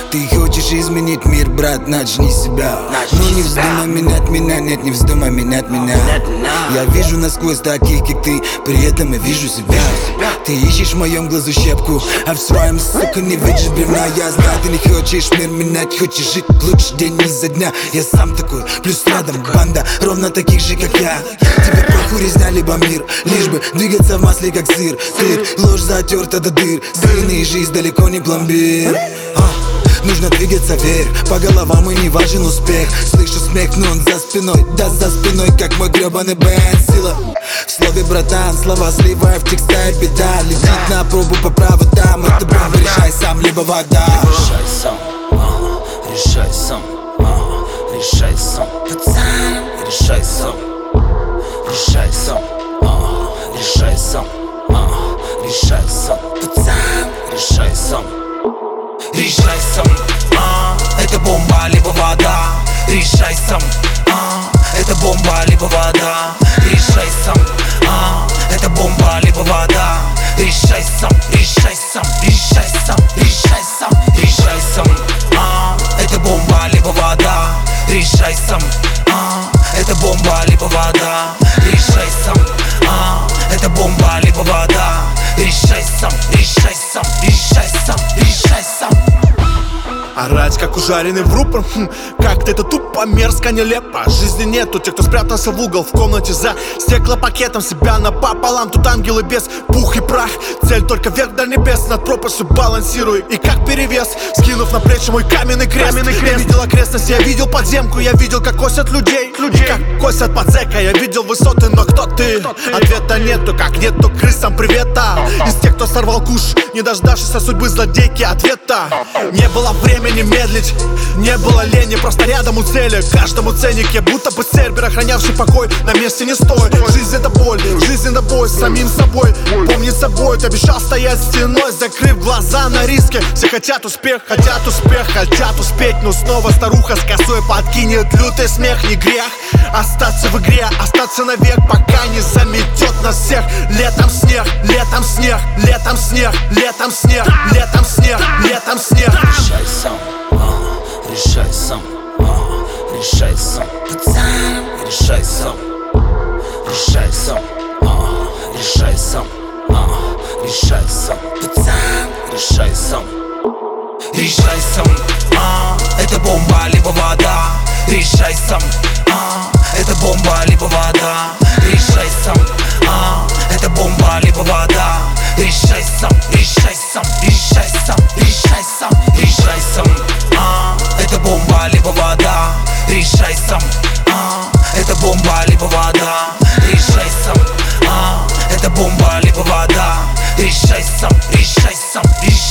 Ты хочешь изменить мир, брат, начни с себя. Но не вздумай менять меня, нет, не вздумай менять меня. Я вижу насквозь таких, как ты, при этом я вижу себя. Ты ищешь в моем глазу щепку, а в своем, сука, не видишь бревна. Я знаю, ты не хочешь мир менять, хочешь жить лучше день изо дня. Я сам такой, плюс рядом банда ровно таких же, как я. Тебе похуй резня, либо мир, лишь бы двигаться в масле, как сыр. Тыр, ложь затерта до дыр, сильный жизнь далеко не пломбир. Нужно двигаться вверх, по головам и не важен успех. Слышу смех, но он за спиной, да за спиной, как мой гребаный бэнд. Сила в слове, братан, слова сливаю в текста и беда. Летит на пробу по проводам, это бомба, решай сам, либо вода. Решай сам, решай сам, решай сам, пацан. Решай сам, решай сам, решай сам, решай сам, пацан. Решай сам. Решай сам, это бомба, либо вода. Решай сам, это бомба, либо вода. Решай сам, это бомба, либо вода. Решай сам, решай сам, решай сам, решай сам, решай сам, это бомба, либо вода. Решай сам, это бомба, либо вода. Решай сам, это бомба, либо вода. Решай сам, решай сам, решай сам, решай сам. Орать, как ужаренный в рупор, как-то это тупо, мерзко, нелепо. Жизни нету, те, кто спрятался в угол в комнате за стеклопакетом. Себя напополам, тут ангелы без пух и прах. Цель только вверх до небес, над пропастью балансирую. И как перевес, скинув на плечи мой каменный крест. Я видел окрестность, я видел подземку. Я видел, как косят людей, и как косят подзека. Я видел высоты, но кто ты? Ответа нету, как нету крысам привета. Из тех, кто сорвал куш, не дождавшись от судьбы злодейки ответа. Не было времени медлить, не было лени, просто рядом у цели. Каждому ценнике, будто бы сервер, охранявший покой, на месте не стой. Жизнь это боль, жизнь это бой с самим собой. Помни собой, ты обещал стоять стеной, закрыв глаза на риски. Все хотят успех, хотят успеть. Но снова старуха с косой подкинет лютый смех. Не грех остаться в игре, остаться навек, пока не заметет нас всех. Летом снег, летом снег, летом снег, летом снег, летом снег, летом снег. Решай сам, решай сам, решай сам, пацан. Решай сам, решай сам, решай сам, решай сам, пацан. Решай сам. Решай сам, это бомба, либо вода. Решай сам, это бомба, либо вода. Решай сам, это бомба, либо вода. Решай сам, решай сам, решай сам, решай сам, решай сам, это бомба, либо вода. Решай сам, это бомба, либо вода. Решай сам, это бомба, либо вода. Решай сам, решай сам, решай.